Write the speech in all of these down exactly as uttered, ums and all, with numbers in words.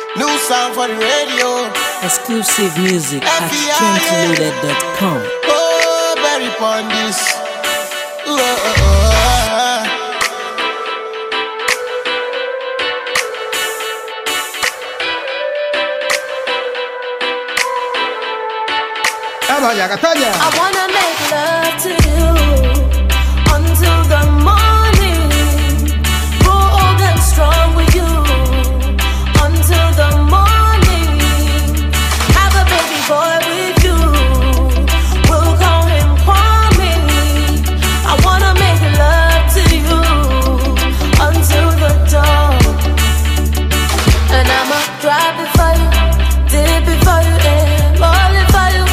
New song for the radio. Exclusive music at gentleloaded dot com. Oh, very pon this. Ooh, oh, oh, oh. I wanna make love to you until the morning. Grow old and strong with you until the morning. Have a baby boy with you. We'll call him Kwame. I wanna make love to you until the dawn. And I'ma drive it for you, dip it for you, and roll it for you.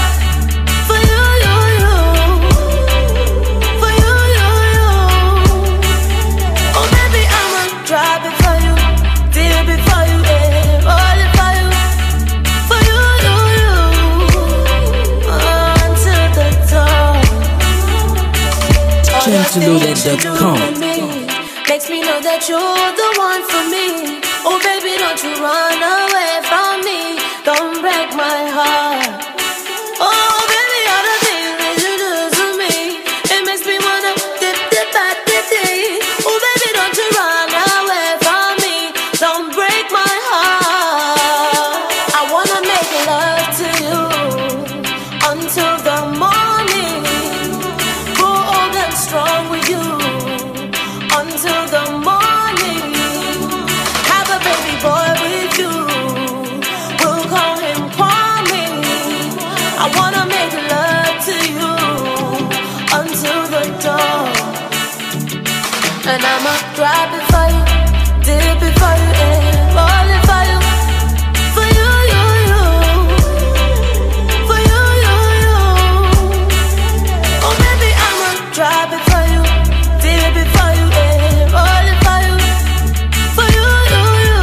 gentleloaded dot com. Makes me know that you're the one for me. Oh baby, don't you run away from me. Don't break my heart. Oh baby, all the things that you do to me, it makes me wanna dip, dip, dip, dip, dip. Oh baby, don't you run away from me. Don't break my heart. I wanna make love to you until the morning. Grow old and strong with you until the morning. Have a baby boy with you. We'll call him Kwame. I wanna make love to you until the dawn. And I'ma drive it for you, dip it for you, and roll it for you. For you, you, you. For you, you, you. Oh baby, I'ma drive it for you, dip it for you, and roll it for you. For you, you, you.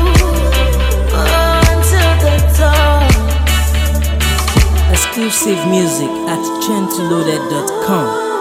Until the dawn. Exclusive music at gentleloaded dot com.